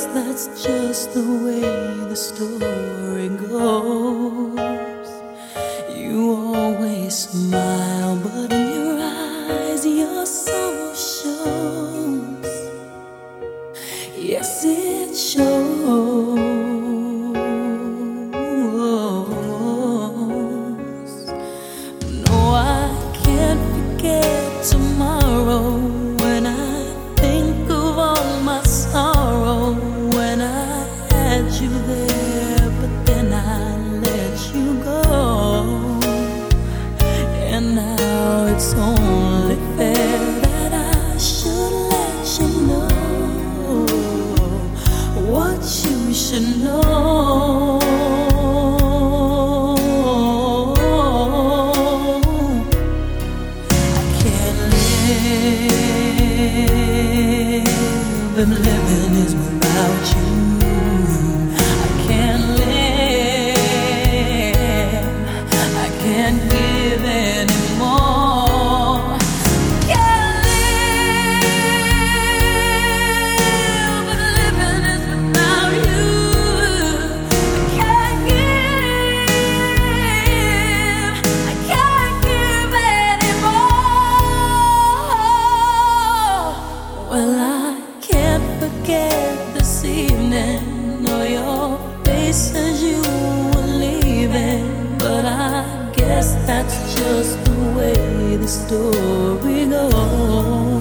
that's just the way the story goes. You always smile, but in your eyes your sorrow shows. Yes, it shows. No, I can't forget tomorrow when I think of all my sorrow. When I had you there, but then I let you go. And now it's only fair that I should let you know what you should know. I can't live, and living is without you. I can't live, I can't give anymore. Can't live, but living is without you. I can't give anymore. Well, I can't forget this evening or your face as you were leaving, but I guess that's just the way the story goes.